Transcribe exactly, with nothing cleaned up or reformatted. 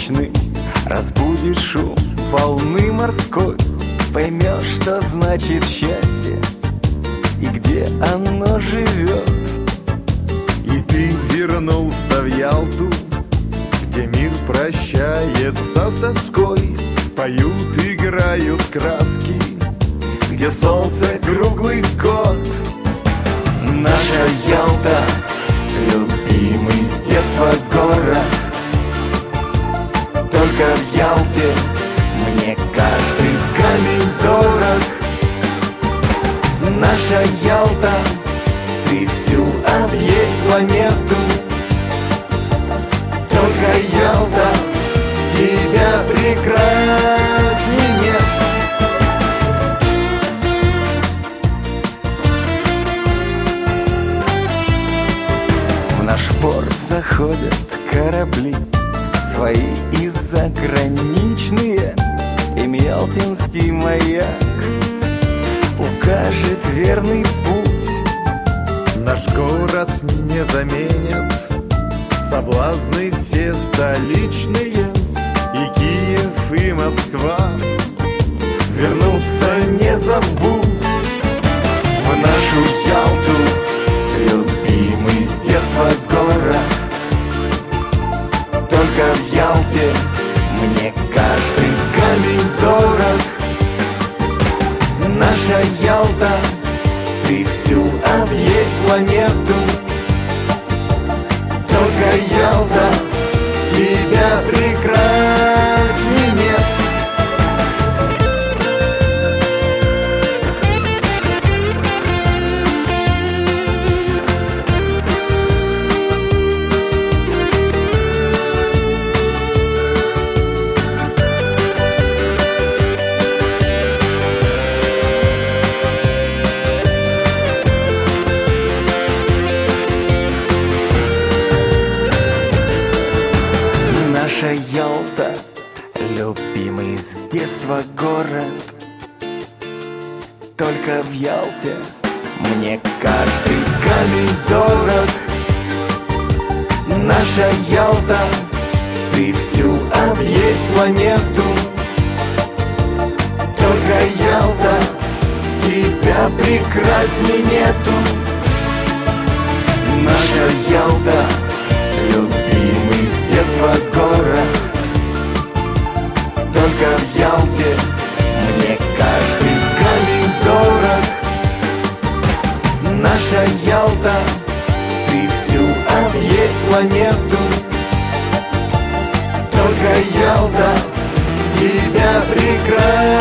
ночный, разбудишь шум волны морской, поймешь, что значит счастье и где оно живет. И ты вернулся в Ялту, где мир прощается с тоской, поют, играют краски, где солнце круглый год. Наша Ялта, любимый с детства город. Только в Ялте мне каждый камень дорог. Наша Ялта, ты всю объедь планету. Только Ялта, тебя прекрасней нет. В наш порт заходят корабли, свои и заграничные. Им ялтинский маяк укажет верный путь. Наш город не заменят соблазны все столичные, и Киев, и Москва вернуться не забудь. В нашу Ялту, любимый с детства город. Только в Ялте мне каждый камень дорог. Наша Ялта, ты всю объедь планету. Только Ялта, тебя прекрасней нет. Наша Ялта, любимый с детства город. Только в Ялте мне каждый камень дорог. Наша Ялта, ты всю объедь планету. Только Ялта, тебя прекрасней нету. Наша Ялта, любимый с детства город. Только в Ялте мне каждый камень дорог. Наша Ялта, ты всю объедь планету. Только Ялта, тебя прекрасней